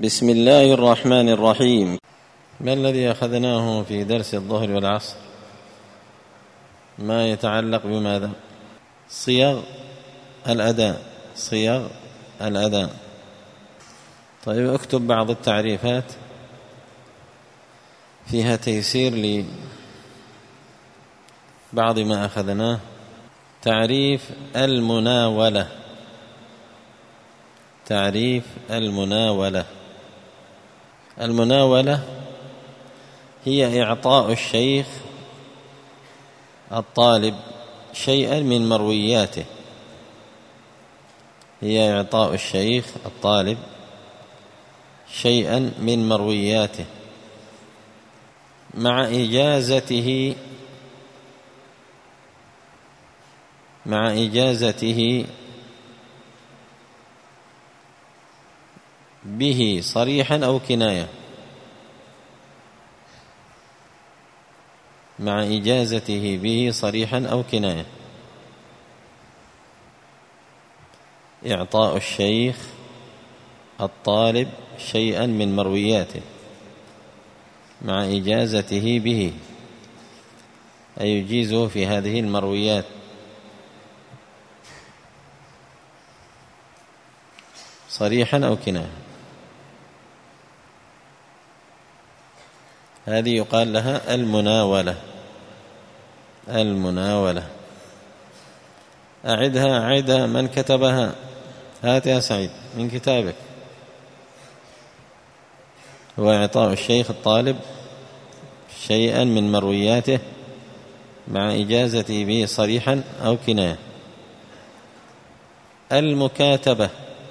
بسم الله الرحمن الرحيم. ما الذي أخذناه في درس الظهر والعصر؟ ما يتعلق بماذا؟ صيغ الأداء. صيغ الأداء. طيب، اكتب بعض التعريفات فيها تيسير لبعض ما أخذناه. تعريف المناولة. تعريف المناولة. المناولة هي إعطاء الشيخ الطالب شيئا من مروياته. هي إعطاء الشيخ الطالب شيئا من مروياته مع إجازته به صريحا أو كناية. مع إجازته به صريحا أو كناية. إعطاء الشيخ الطالب شيئا من مروياته مع إجازته به، أي يجيزه في هذه المرويات صريحا أو كناية. هذه يقال لها المناولة. المناولة. أعدها من كتبها. هات يا سعيد من كتابك. هو إعطاء الشيخ الطالب شيئا من مروياته مع إجازته به صريحا أو كناية. المكاتبة.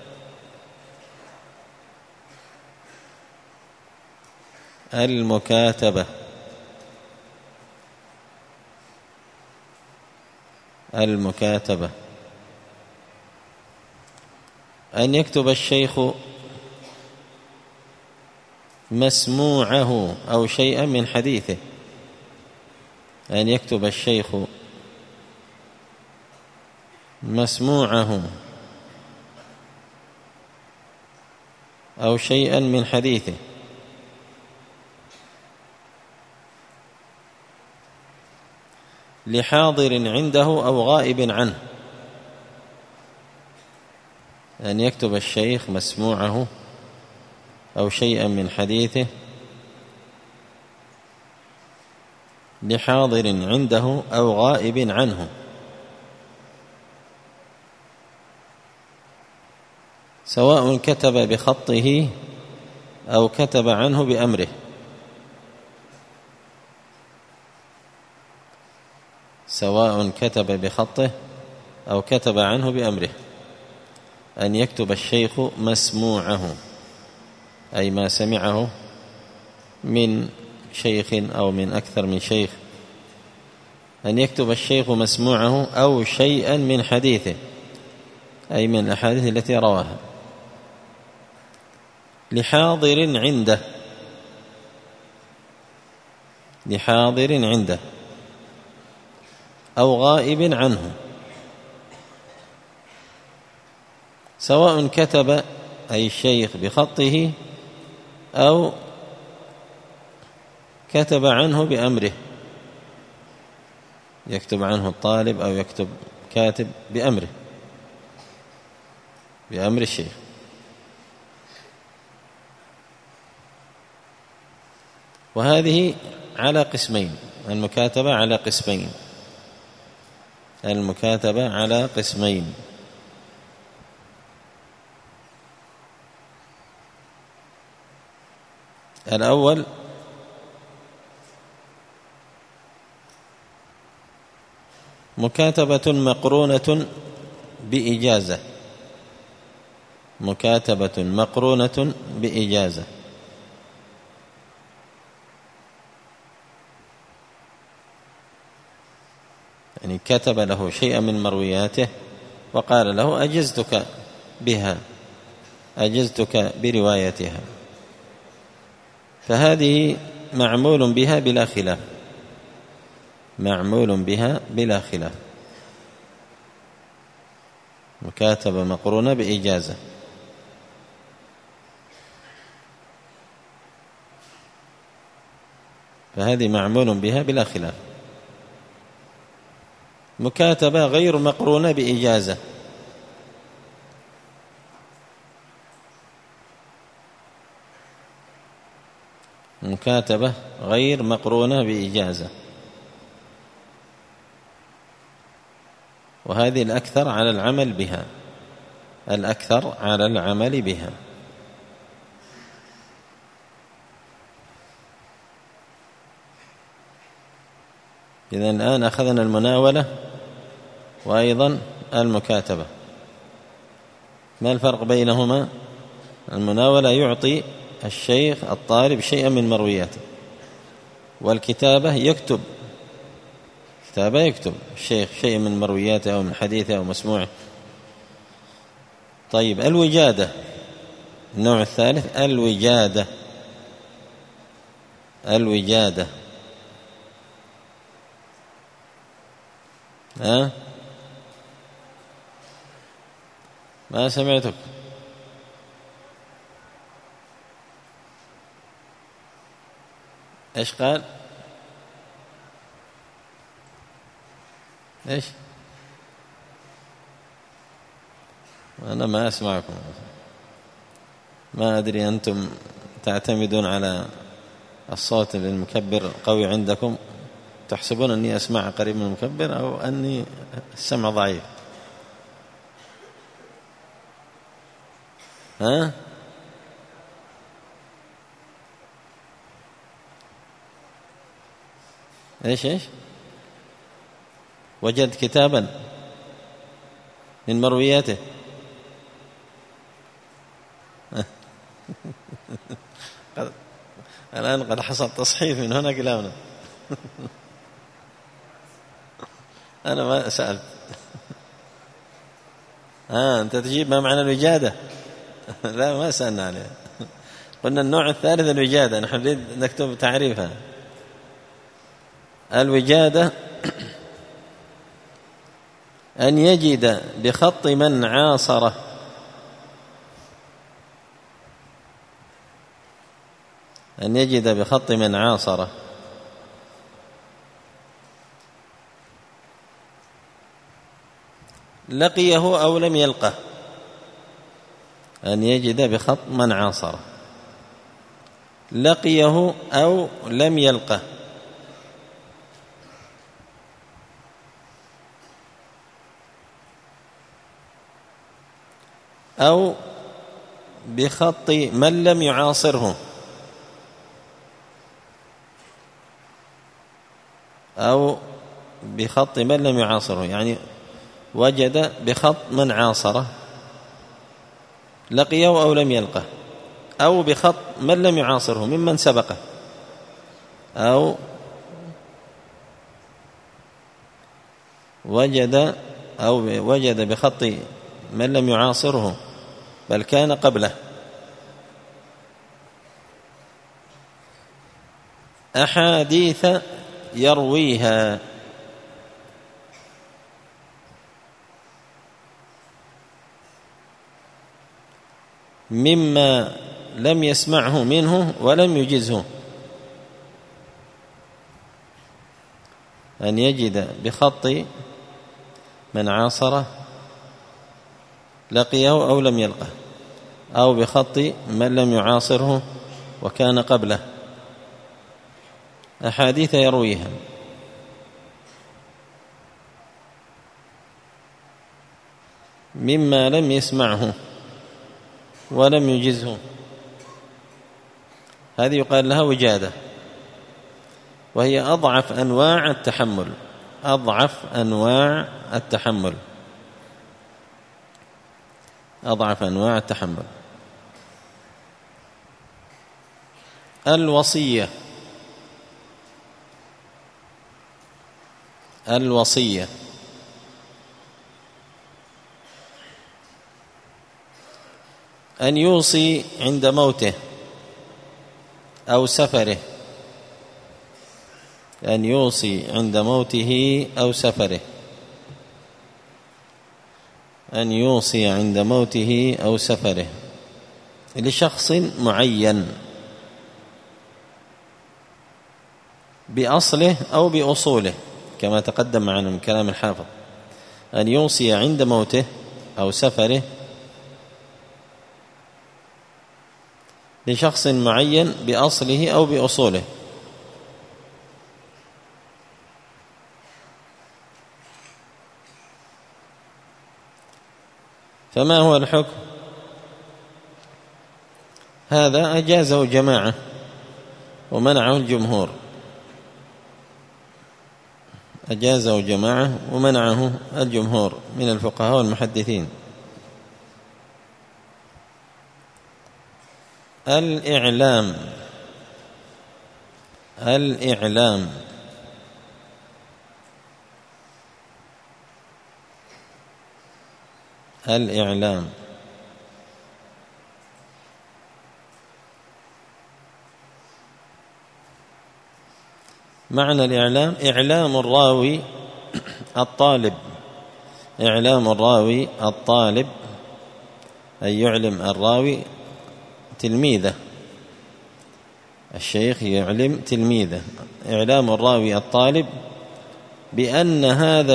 المكاتبة. المكاتبة أن يكتب الشيخ مسموعه أو شيئا من حديثه. أن يكتب الشيخ مسموعه أو شيئا من حديثه لحاضر عنده أو غائب عنه. أن يكتب الشيخ مسموعه أو شيئا من حديثه لحاضر عنده أو غائب عنه، سواء كتب بخطه أو كتب عنه بأمره. سواء كتب بخطه أو كتب عنه بأمره. أن يكتب الشيخ مسموعه أي ما سمعه من شيخ أو من أكثر من شيخ. أن يكتب الشيخ مسموعه أو شيئا من حديثه أي من الأحاديث التي رواها لحاضر عنده. لحاضر عنده أو غائب عنه، سواء كتب أي الشيخ بخطه أو كتب عنه بأمره. يكتب عنه الطالب أو يكتب كاتب بأمره، بأمر الشيخ. وهذه على قسمين. المكاتبة على قسمين. المكاتبة على قسمين. الأول مكاتبة مقرونة بإجازة. مكاتبة مقرونة بإجازة. يعني كتب له شيئا من مروياته وقال له أجزتك بها، أجزتك بروايتها، فهذه معمول بها بلا خلاف. معمول بها بلا خلاف. مكاتبة مقرونة بإجازة. فهذه معمول بها بلا خلاف. مكاتبة غير مقرونة بإجازة، مكاتبة غير مقرونة بإجازة، وهذه الأكثر على العمل بها، الأكثر على العمل بها. إذن الآن أخذنا المناولة وأيضا المكاتبة. ما الفرق بينهما؟ المناولة يعطي الشيخ الطالب شيئا من مروياته، والكتابة يكتب، كتابة يكتب الشيخ شيئا من مروياته أو من حديثه أو مسموعه. طيب الوجادة، النوع الثالث الوجادة. الوجادة ما سمعتك. ايش قال؟ ايش؟ أنا ما أسمعكم، ما أدري أنتم تعتمدون على الصوت المكبر قوي عندكم، تحسبون أني أسمع قريب من المكبر أو أني السمع ضعيف. إيش وجد كتابا من مروياته الآن قد حصل تصحيف من هنا إلى هنا. أنا ما سألت. أنت تجيب ما معنى الوجادة؟ لا ما سألنا عليه. قلنا النوع الثالث الوجادة، نحن نريد نكتب تعريفها. الوجادة أن يجد بخط من عاصره، أن يجد بخط من عاصره لقيه أو لم يلقه. أن يجد بخط من عاصره لقيه أو لم يلقه، أو بخط من لم يعاصره، أو بخط من لم يعاصره، يعني وجد بخط من عاصره لقيه أو لم يلقه، أو بخط من لم يعاصره ممن سبقه، أو وجد بخط من لم يعاصره بل كان قبله. أحاديث يرويها، مما لم يسمعه منه ولم يجزه. أن يجد بخط من عاصره لقيه أو لم يلقه، أو بخط من لم يعاصره وكان قبله. أحاديث يرويها، مما لم يسمعه ولم يجزه، هذه يقال لها وجادة، وهي أضعف أنواع التحمل، أضعف أنواع التحمل، أضعف أنواع التحمل. الوصية، الوصية أن يوصي عند موته أو سفره، أن يوصي عند موته أو سفره، أن يوصي عند موته أو سفره لشخص معين، بأصله أو بأصوله كما تقدم معنا من كلام الحافظ، أن يوصي عند موته أو سفره لشخص معين بأصله أو بأصوله. فما هو الحكم؟ هذا أجازه جماعة ومنعه الجمهور، أجازه جماعة ومنعه الجمهور من الفقهاء والمحدثين. الإعلام معنى الإعلام إعلام الراوي الطالب أن يعلم الراوي تلميذه، الشيخ يعلم تلميذه، إعلام الراوي الطالب بأن هذا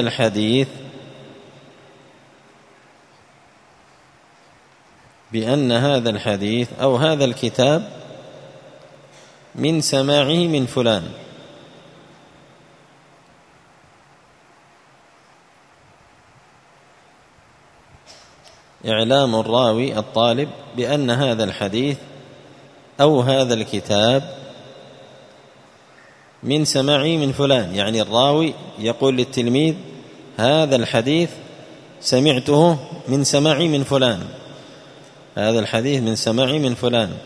الحديث أو هذا الكتاب من سماعه من فلان. إعلام الراوي الطالب بأن هذا الحديث أو هذا الكتاب من سماعه من فلان، يعني الراوي يقول للتلميذ هذا الحديث سمعته من سماعي من فلان، هذا الحديث من سماعي من فلان.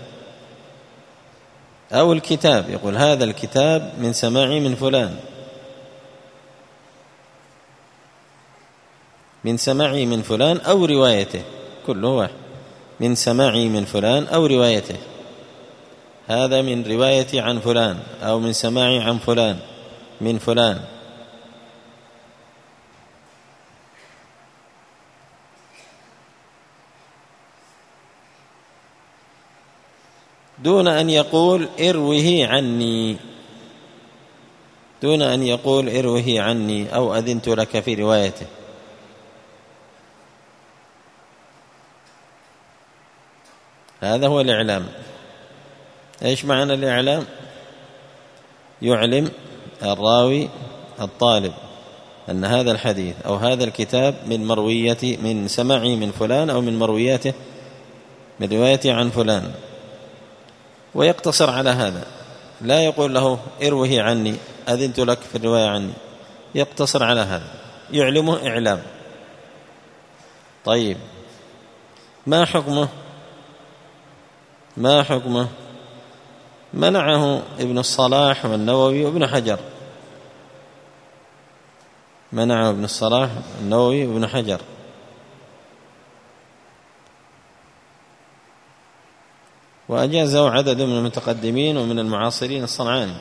أو الكتاب يقول هذا الكتاب من سماعي من فلان، من سماعي من فلان أو روايته، كله واحد، من سماعي من فلان أو روايته، هذا من روايتي عن فلان أو من سماعي عن فلان من فلان. دون أن يقول اروه عني أو أذنت لك في روايته. هذا هو الإعلام. إيش معنى الإعلام؟ يعلم الراوي الطالب أن هذا الحديث أو هذا الكتاب من سماعي من فلان أو من مروياته من روايته عن فلان، ويقتصر على هذا، لا يقول له اروه عني أذنت لك في الرواية عني، يقتصر على هذا، يعلمه إعلام. طيب ما حكمه؟ منعه ابن الصلاح والنووي وابن حجر، منعه ابن الصلاح والنووي وابن حجر. وأجازه عدد من المتقدمين ومن المعاصرين الصنعاني.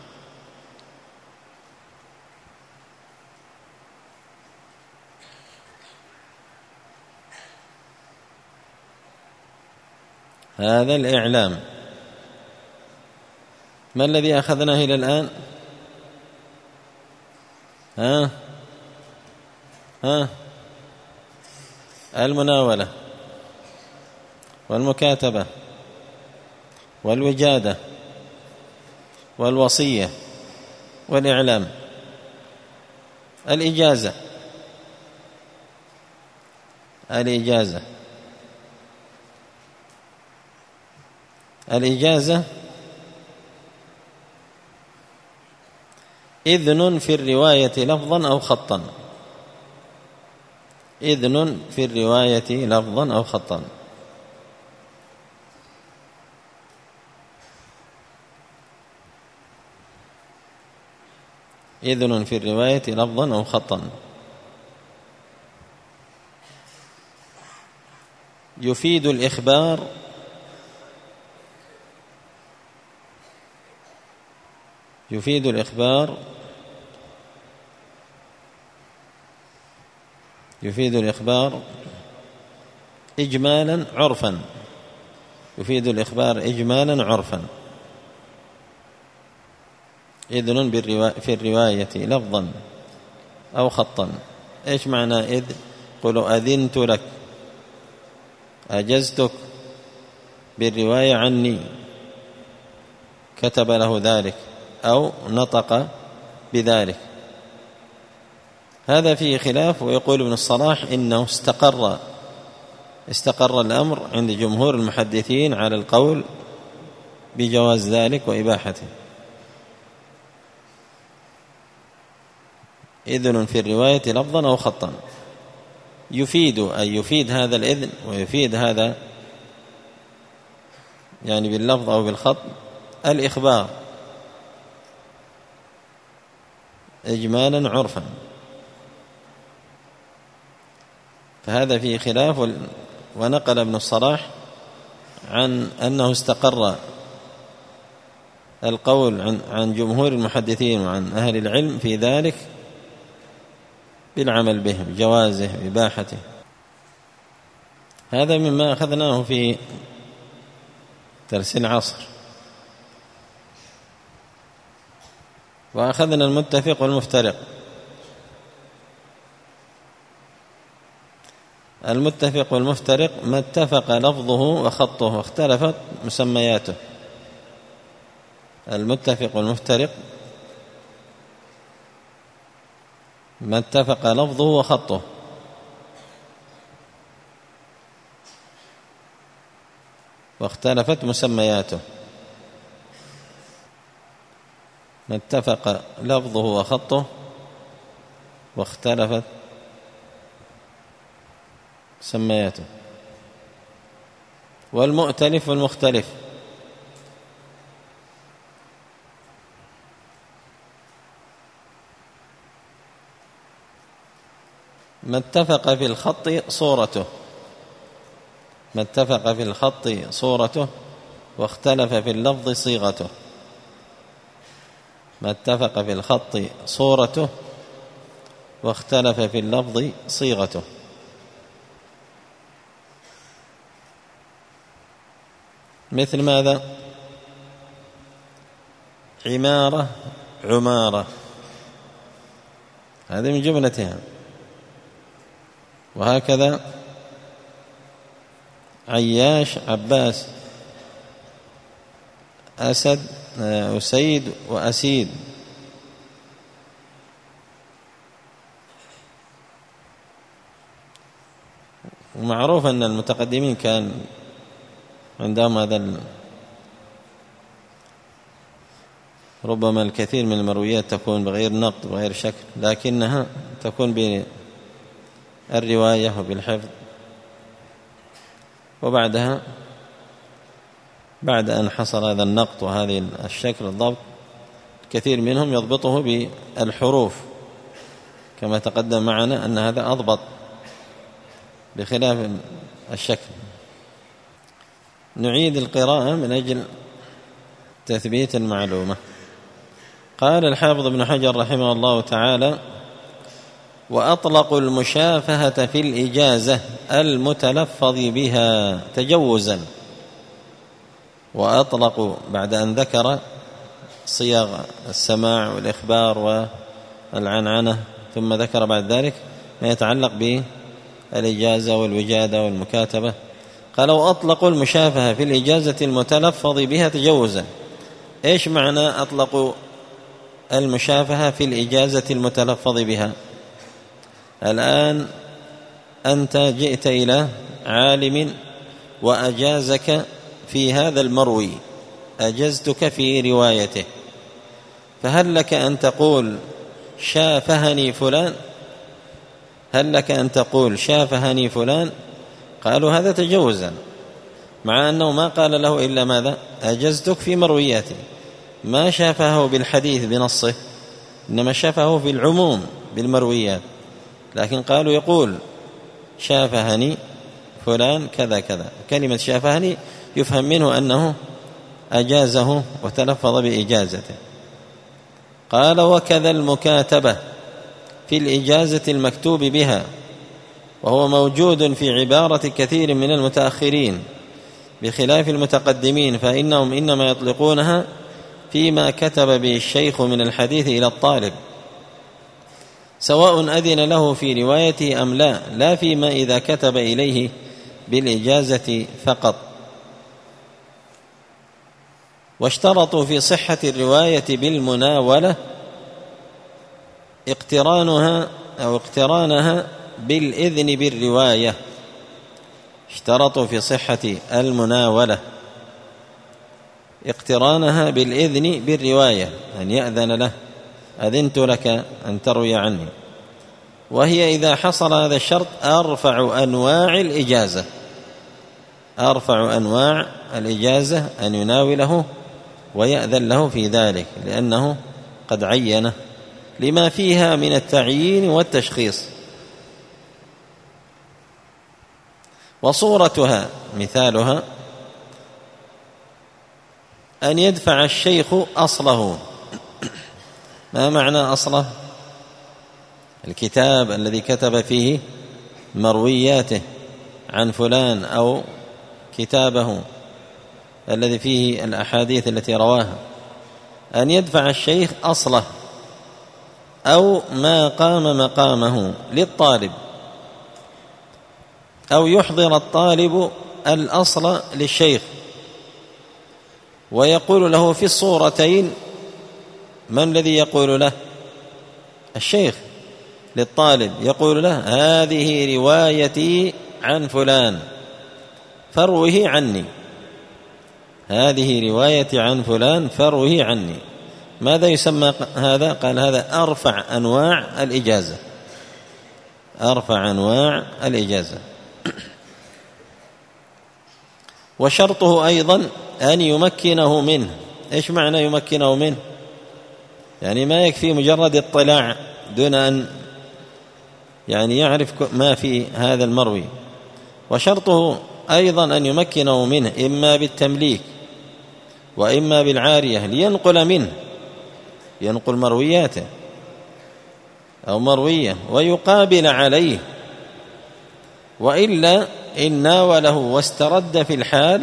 هذا الإعلام. ما الذي أخذناه إلى الآن؟ المناولة والمكاتبة والوجادة والوصية والإعلام. الإجازة إذن في الرواية لفظا أو خطا، إذن في الرواية لفظا أو خطا. إذن في الرواية لفظا أو خطا. يفيد الإخبار إجمالا عرفا، إذن في الرواية لفظا أو خطا. إيش معنى إذن؟ قلوا أذنت لك، أجزتك بالرواية عني، كتب له ذلك أو نطق بذلك. هذا فيه خلاف، ويقول ابن الصلاح إنه استقر الأمر عند جمهور المحدثين على القول بجواز ذلك وإباحته. إذن في الرواية لفظا أو خطا يفيد هذا الإذن ويفيد هذا يعني باللفظ أو بالخط الإخبار إجمالا عرفا. فهذا فيه خلاف، ونقل ابن الصلاح عن أنه استقر القول عن جمهور المحدثين وعن أهل العلم في ذلك بالعمل به، بجوازه، بإباحته. هذا مما أخذناه في درس العصر. وأخذنا المتفق والمفترق. المتفق والمفترق ما اتفق لفظه وخطه واختلفت مسمياته. المتفق والمفترق ما اتفق لفظه وخطه واختلفت مسمياته. ما اتفق لفظه وخطه واختلفت مسمياته. والمؤتلف والمختلف ما اتفق في الخط صورته، ما اتفق في الخط صورته واختلف في اللفظ صيغته. ما اتفق في الخط صورته واختلف في اللفظ صيغته. مثل ماذا؟ عمارة، عمارة، هذه من جملتها. وهكذا عياش، عباس، أسد، أسيد وأسيد. ومعروف أن المتقدمين كان عندهم هذا ربما الكثير من المرويات تكون بغير نقد وغير شكل، لكنها تكون بالرواية وبالحفظ. وبعدها بعد أن حصل هذا النقد وهذه الشكل الضبط، كثير منهم يضبطه بالحروف كما تقدم معنا أن هذا أضبط بخلاف الشكل. نعيد القراءة من أجل تثبيت المعلومة. قال الحافظ ابن حجر رحمه الله تعالى: وأطلقوا المشافهة في الإجازة المتلفظ بها تجوزا. وأطلقوا بعد أن ذكر صيغ السماع والإخبار والعنعنة، ثم ذكر بعد ذلك ما يتعلق بالإجازة والوجادة والمكاتبة. قالوا أطلقوا المشافهة في الإجازة المتلفظ بها تجوزا. إيش معنى أطلقوا المشافهة في الإجازة المتلفظ بها؟ الآن أنت جئت إلى عالم وأجازك في هذا المروي، أجزتك في روايته، فهل لك أن تقول شافهني فلان؟ هل لك أن تقول شافهني فلان؟ قالوا هذا تجوزا، مع أنه ما قال له إلا ماذا؟ أجزتك في مروياته، ما شافه بالحديث بنصه، إنما شافه في العموم بالمرويات. لكن قالوا يقول شافهني فلان كذا كذا. كلمة شافهني يفهم منه أنه أجازه وتلفظ بإجازته. قال: وكذا المكاتبة في الإجازة المكتوب بها، وهو موجود في عبارة كثير من المتأخرين بخلاف المتقدمين، فإنهم إنما يطلقونها فيما كتب به الشيخ من الحديث إلى الطالب، سواء أذن له في روايته أم لا، لا فيما إذا كتب إليه بالإجازة فقط. واشترطوا في صحة الرواية بالمناولة اقترانها بالإذن بالرواية. اشترطوا في صحة المناولة اقترانها بالإذن بالرواية، أن يأذن له: أذنت لك أن تروي عني. وهي إذا حصل هذا الشرط أرفع أنواع الإجازة أن يناوله ويأذن له في ذلك، لأنه قد عينه لما فيها من التعيين والتشخيص. وصورتها مثالها أن يدفع الشيخ أصله. ما معنى أصله؟ الكتاب الذي كتب فيه مروياته عن فلان، أو كتابه الذي فيه الأحاديث التي رواها، أن يدفع الشيخ أصله أو ما قام مقامه للطالب، أو يحضر الطالب الأصل للشيخ ويقول له في الصورتين. من الذي يقول له؟ الشيخ للطالب، يقول له: هذه روايتي عن فلان فاروه عني، هذه روايتي عن فلان فاروه عني. ماذا يسمى هذا؟ قال: هذا أرفع أنواع الإجازة، أرفع أنواع الإجازة. وشرطه أيضا أن يمكنه منه. إيش معنى يمكنه منه؟ يعني ما يكفي مجرد اطلاع دون أن يعرف ما في هذا المروي. وشرطه أيضا أن يمكنه منه، إما بالتمليك وإما بالعارية، لينقل منه، ينقل مروياته أو مروية ويقابل عليه. وإلا إن ناوله واسترد في الحال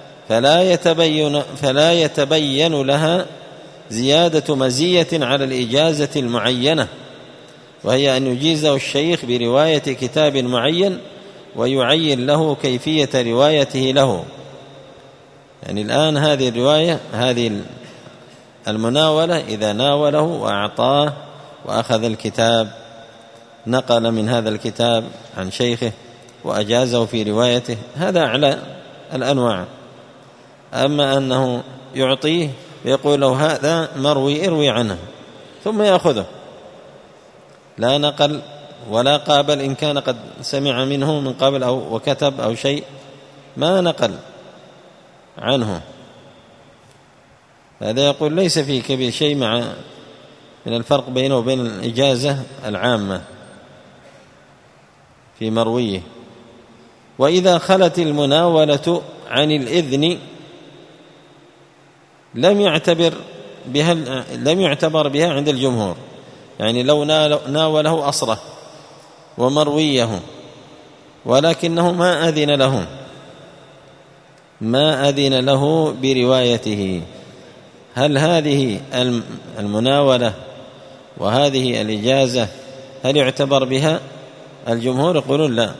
فلا يتبين لها زيادة مزية على الإجازة المعينة، وهي أن يجيزه الشيخ برواية كتاب معين ويعين له كيفية روايته له. يعني الآن هذه الرواية، هذه المناولة، إذا ناوله وأعطاه وأخذ الكتاب، نقل من هذا الكتاب عن شيخه وأجازه في روايته، هذا أعلى الأنواع. أما أنه يعطيه ويقول له: هذا مروي اروي عنه، ثم يأخذه، لا نقل ولا قابل، إن كان قد سمع منه من قبل أو وكتب أو شيء، ما نقل عنه. هذا يقول ليس فيه كبير شيء من الفرق بينه وبين الإجازة العامة في مرويه. وإذا خلت المناولة عن الإذن لم يعتبر بها عند الجمهور. يعني لو ناوله أصله ومرويه ولكنه ما أذن له بروايته، هل هذه المناولة وهذه الإجازة هل يعتبر بها؟ الجمهور يقولون لا.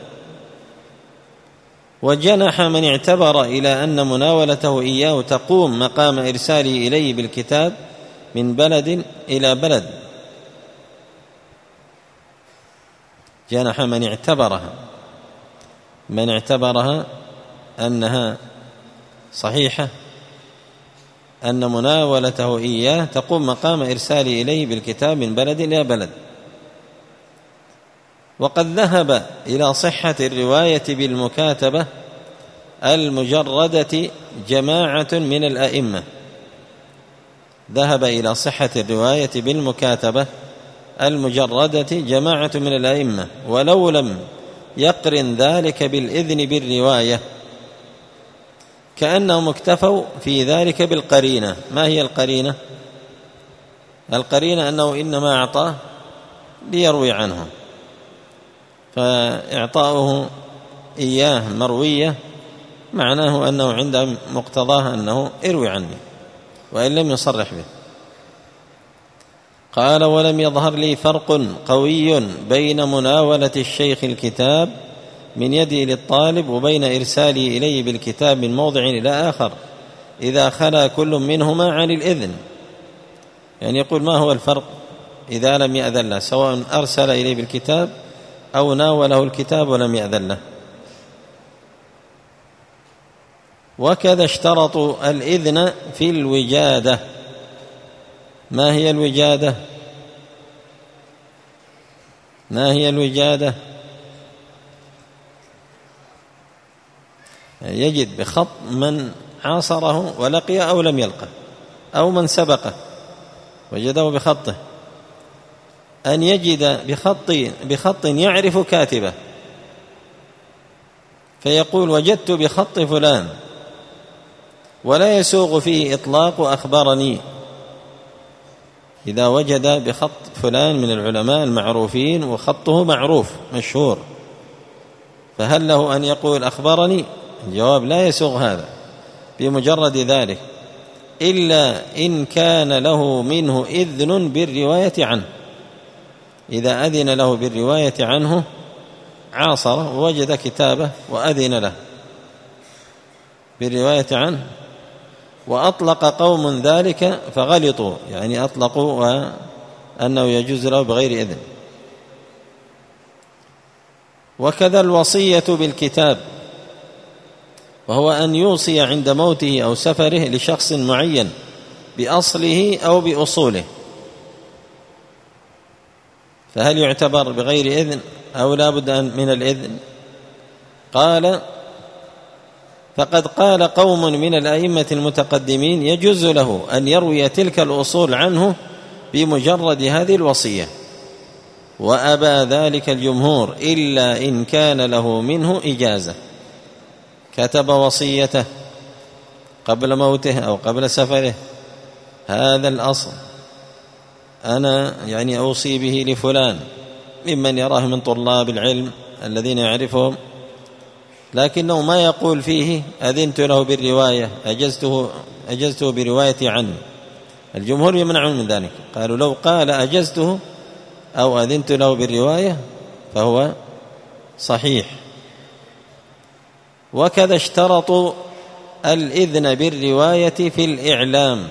وجنح من اعتبر إلى أن مناولته إياه تقوم مقام إرساله إليه بالكتاب من بلد إلى بلد. جنح من اعتبرها أنها صحيحة، أن مناولته إياه تقوم مقام إرساله إليه بالكتاب من بلد إلى بلد. وقد ذهب إلى صحة الرواية بالمكاتبة المجردة جماعة من الأئمة. ذهب إلى صحة الرواية بالمكاتبة المجردة جماعة من الأئمة، ولو لم يقرن ذلك بالإذن بالرواية، كأنهم اكتفوا في ذلك بالقرينة. ما هي القرينة؟ القرينة أنه إنما أعطاه ليروي عنه، فإعطاؤه إياه مروية معناه أنه عند مقتضاه أنه اروي عني، وإن لم يصرح به. قال: ولم يظهر لي فرق قوي بين مناولة الشيخ الكتاب من يدي للطالب وبين إرسالي إليه بالكتاب من موضع إلى آخر إذا خلا كل منهما عن الإذن. يعني يقول: ما هو الفرق إذا لم يأذن له، سواء أرسل إليه بالكتاب أو ناوله الكتاب ولم يأذن له. وكذا اشترطوا الإذن في الوجادة. ما هي الوجادة؟ ما هي الوجادة؟ يجد بخط من عاصره ولقي أو لم يلقه، أو من سبقه وجده بخطه، أن يجد بخط يعرف كاتبه فيقول: وجدت بخط فلان، ولا يسوغ فيه إطلاق أخبرني. إذا وجد بخط فلان من العلماء المعروفين وخطه معروف مشهور، فهل له أن يقول أخبرني؟ الجواب: لا يسوغ هذا بمجرد ذلك، إلا إن كان له منه إذن بالرواية عنه. إذا أذن له بالرواية عنه، عاصره ووجد كتابه وأذن له بالرواية عنه، وأطلق قوم ذلك فغلطوا، يعني أطلقوا وأنه يجوز له بغير إذن. وكذا الوصية بالكتاب، وهو أن يوصي عند موته أو سفره لشخص معين بأصله أو بأصوله، فهل يعتبر بغير إذن أو لا بد من الإذن؟ قال: فقد قال قوم من الأئمة المتقدمين يجوز له أن يروي تلك الأصول عنه بمجرد هذه الوصية، وأبى ذلك الجمهور إلا إن كان له منه إجازة، كتب وصيته قبل موته أو قبل سفره: هذا الأصل أنا يعني أوصي به لفلان ممن يراه من طلاب العلم الذين يعرفهم، لكنه ما يقول فيه أذنت له بالرواية، أجزته برواية عنه. الجمهور يمنعون من ذلك، قالوا لو قال أجزته أو أذنت له بالرواية فهو صحيح. وكذا اشترطوا الإذن بالرواية في الإعلام،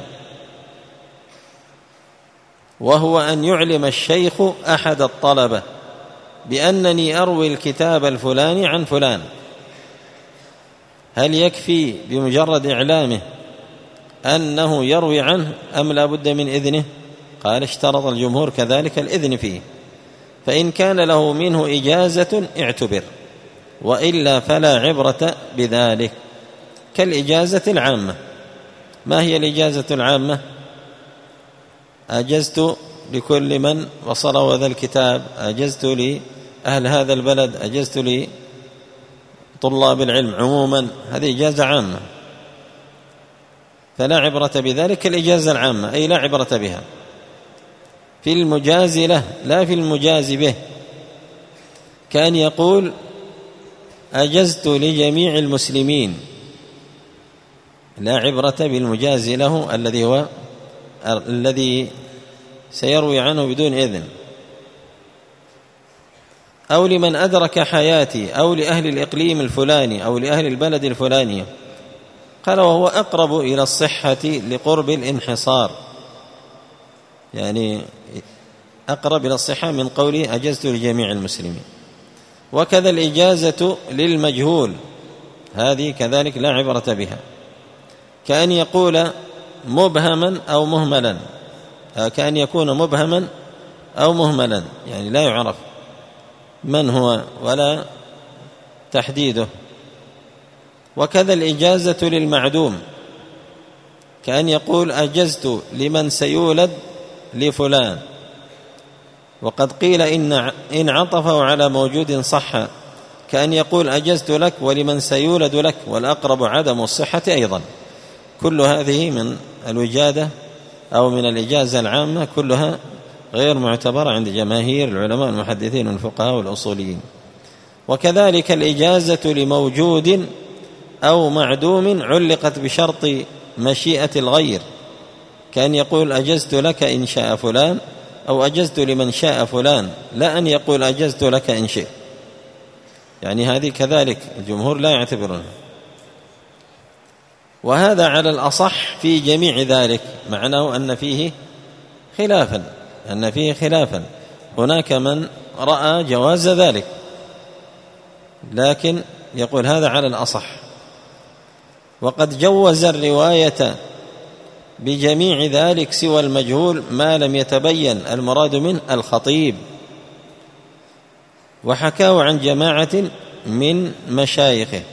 وهو أن يعلم الشيخ أحد الطلبة بأنني أروي الكتاب الفلاني عن فلان. هل يكفي بمجرد إعلامه أنه يروي عنه أم لا بد من إذنه؟ قال: اشترط الجمهور كذلك الإذن فيه، فإن كان له منه إجازة اعتبر، وإلا فلا عبرة بذلك، كالإجازة العامة. ما هي الإجازة العامة؟ أجزت لكل من وصله هذا الكتاب، أجزت لأهل هذا البلد، أجزت لطلاب العلم عموما، هذه إجازة عامة فلا عبرة بذلك. الإجازة العامة أي لا عبرة بها في المجاز له لا في المجاز به، كأن يقول أجزت لجميع المسلمين، لا عبرة بالمجاز له الذي سيروي عنه بدون إذن. أو لمن أدرك حياتي، أو لأهل الإقليم الفلاني، أو لأهل البلد الفلاني. قال: وهو أقرب إلى الصحة لقرب الانحصار، يعني أقرب إلى الصحة من قوله أجزت لجميع المسلمين. وكذا الإجازة للمجهول، هذه كذلك لا عبرة بها، كأن يقول مبهما أو مهملا، كأن يكون مبهما أو مهملا، يعني لا يعرف من هو ولا تحديده. وكذا الإجازة للمعدوم، كأن يقول أجزت لمن سيولد لفلان، وقد قيل إن عطفه على موجود صح، كأن يقول أجزت لك ولمن سيولد لك، والأقرب عدم الصحة أيضا. كل هذه من الوجادة أو من الإجازة العامة، كلها غير معتبرة عند جماهير العلماء المحدثين والفقهاء والأصوليين. وكذلك الإجازة لموجود أو معدوم علقت بشرط مشيئة الغير، كأن يقول أجزت لك إن شاء فلان، أو أجزت لمن شاء فلان، لا أن يقول أجزت لك إن شئت. يعني هذه كذلك الجمهور لا يعتبرونها. وهذا على الأصح في جميع ذلك، معناه أن فيه خلافا، هناك من رأى جواز ذلك، لكن يقول هذا على الأصح. وقد جوز الرواية بجميع ذلك سوى المجهول ما لم يتبين المراد منه الخطيب، وحكاه عن جماعة من مشايخه.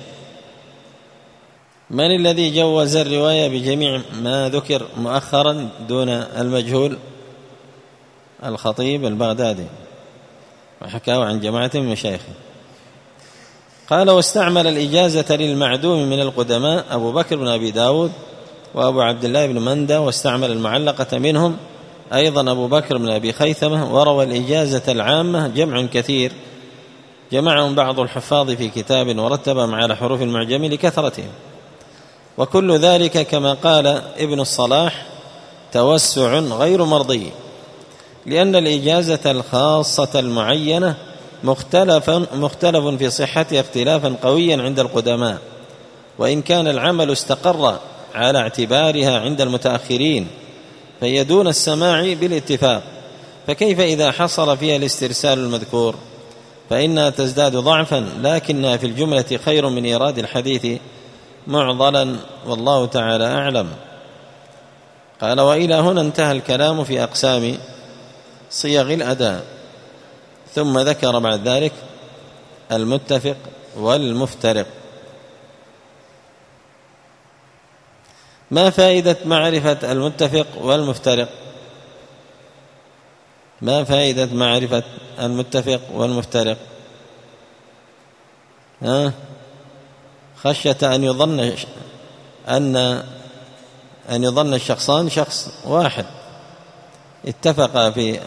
من الذي جوز الرواية بجميع ما ذكر مؤخرا دون المجهول؟ الخطيب البغدادي، وحكاه عن جماعة من مشايخه. قال: واستعمل الإجازة للمعدوم من القدماء أبو بكر بن أبي داود وأبو عبد الله بن مندة، واستعمل المعلقة منهم أيضا أبو بكر بن أبي خيثمة. وروى الإجازة العامة جمع كثير جمعهم بعض الحفاظ في كتاب ورتبهم على حروف المعجم لكثرتهم. وكل ذلك كما قال ابن الصلاح توسع غير مرضي، لأن الإجازة الخاصة المعينة مختلف في صحتها اختلافا قويا عند القدماء، وإن كان العمل استقر على اعتبارها عند المتأخرين فهي دون السماع بالاتفاق. فكيف إذا حصل فيها الاسترسال المذكور؟ فإنها تزداد ضعفا، لكنها في الجملة خير من إيراد الحديث معضلا، والله تعالى أعلم. قال: وإلى هنا انتهى الكلام في أقسام صيغ الأداء، ثم ذكر بعد ذلك المتفق والمفترق. ما فائدة معرفة المتفق والمفترق؟ ما فائدة معرفة المتفق والمفترق؟ خشية أن يظن الشخصان شخص واحد اتفق في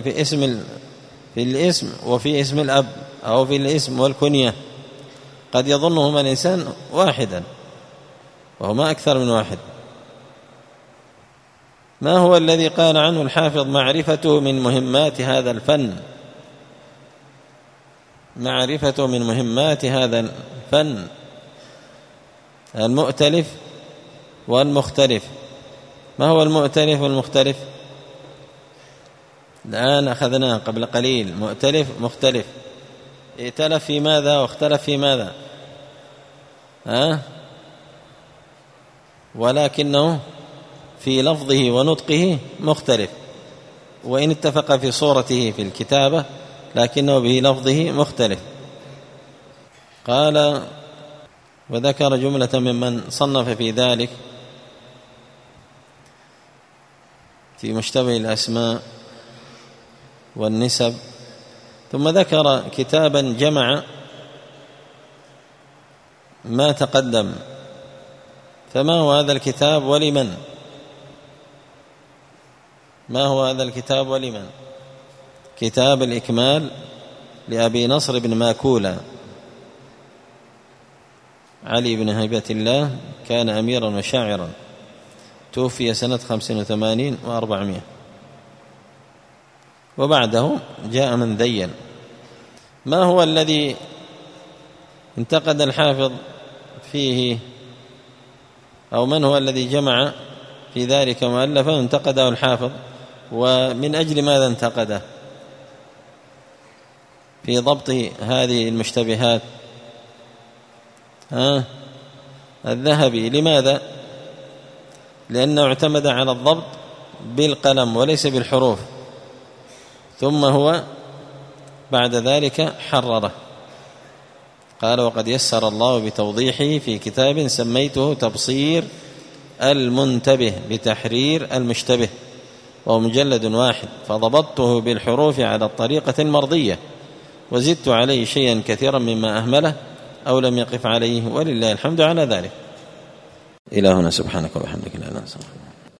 الاسم وفي اسم الأب، أو في الاسم والكنية، قد يظنهما الإنسان واحدا وهما أكثر من واحد. ما هو الذي قال عنه الحافظ معرفته من مهمات هذا الفن؟ معرفة من مهمات هذا الفن المؤتلف والمختلف. ما هو المؤتلف والمختلف؟ الآن أخذناه قبل قليل، مؤتلف مختلف. ائتلف في ماذا واختلف في ماذا؟ ولكنه في لفظه ونطقه مختلف، وإن اتفق في صورته في الكتابة لكنه به لفظه مختلف. قال: وذكر جملة ممن صنف في ذلك في مشتبه الأسماء والنسب، ثم ذكر كتابا جمع ما تقدم. فما هو هذا الكتاب ولمن؟ ما هو هذا الكتاب ولمن؟ كتاب الإكمال لأبي نصر بن ماكولة، علي بن هيبة الله، كان أميرا وشاعرا، توفي سنة 85 و400، وبعده جاء من دين. ما هو الذي انتقد الحافظ فيه، أو من هو الذي جمع في ذلك مؤلفا انتقده الحافظ، ومن أجل ماذا انتقده في ضبط هذه المشتبهات؟ الذهبي. لماذا؟ لأنه اعتمد على الضبط بالقلم وليس بالحروف، ثم هو بعد ذلك حرره. قال: وقد يسر الله بتوضيحه في كتاب سميته تبصير المنتبه بتحرير المشتبه، وهو مجلد واحد، فضبطته بالحروف على الطريقة المرضية، وزدت عليه شيئا كثيرا مما أهمله أو لم يقف عليه، ولله الحمد على ذلك. إلى هنا، سبحانك وبحمدك لا إله إلا أنت.